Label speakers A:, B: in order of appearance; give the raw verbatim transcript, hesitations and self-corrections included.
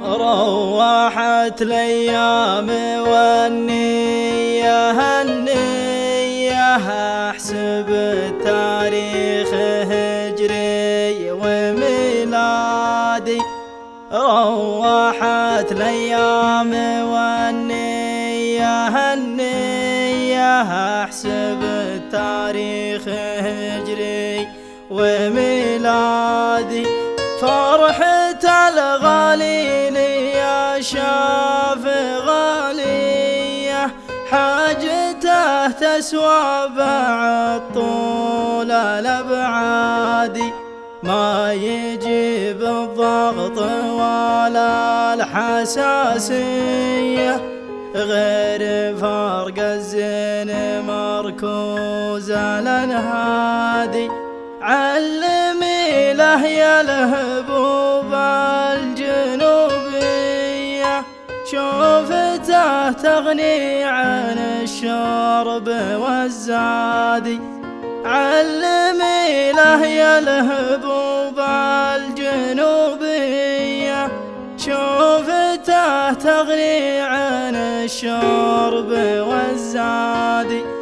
A: روحت الأيام والنية هالنية أحسب التاريخ هجري وميلادي. روحت الأيام والنية هالنية أحسب التاريخ هجري وميلادي. فرحة الغالي لي يا شاف غالية حاجته تسوى بعد طول الأبعادي. ما يجيب الضغط ولا الحساسية غير فرق الزين مركوز الانهادي. علمي له يا الهبوب الجنوبية شوفته تغني عن الشرب والزادي. علمي له يا الهبوب الجنوبية شوفته تغني عن الشرب والزادي.